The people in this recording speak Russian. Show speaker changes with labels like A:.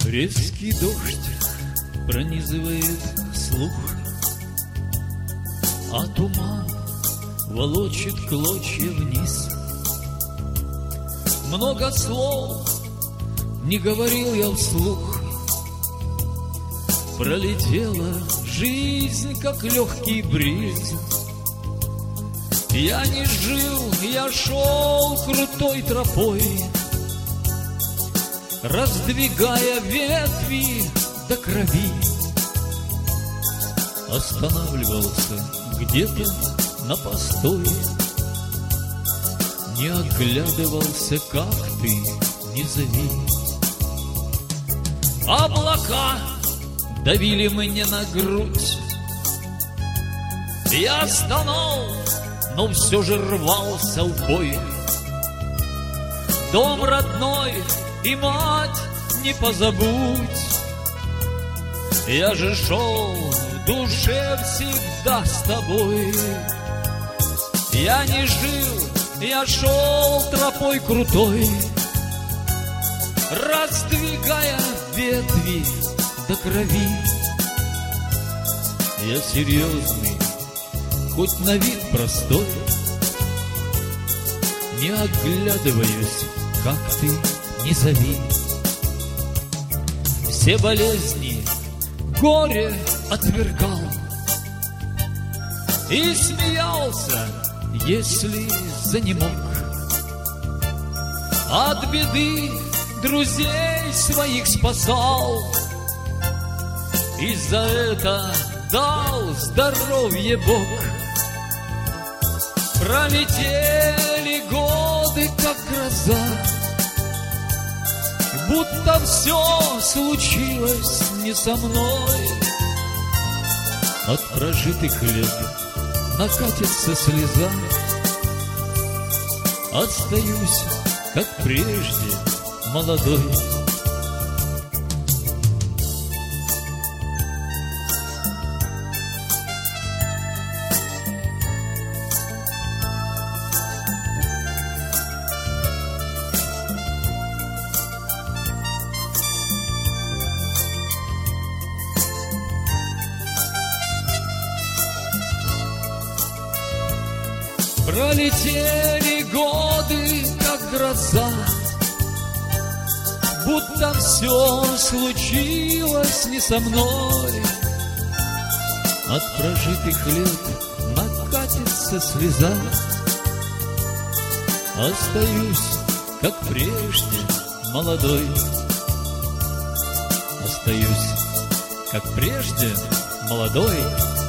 A: Резкий дождь пронизывает слух, а туман волочит клочья вниз. Много слов не говорил я вслух, пролетела жизнь, как легкий бриз. Я не жил, я шел крутой тропой, раздвигая ветви до крови. Останавливался где-то на постой, не оглядывался, как ты не зови. Облака давили мне на грудь, я стонал, но все же рвался в бой. Дом родной и мать не позабудь, я же шел в душе всегда с тобой. Я не жил, я шел тропой крутой, раздвигая ветви до крови. Я серьезный, хоть на вид простой, не оглядываюсь, как ты не зови. Все болезни, горе отвергал и смеялся, если занемог. От беды друзей своих спасал, и за это дал здоровье Бог. Пролетели годы, как гроза, будто все случилось не со мной. От прожитых лет накатится слеза, остаюсь, как прежде, молодой. Пролетели годы, как гроза, будто все случилось не со мной. От прожитых лет накатится слеза, остаюсь, как прежде, молодой. Остаюсь, как прежде, молодой.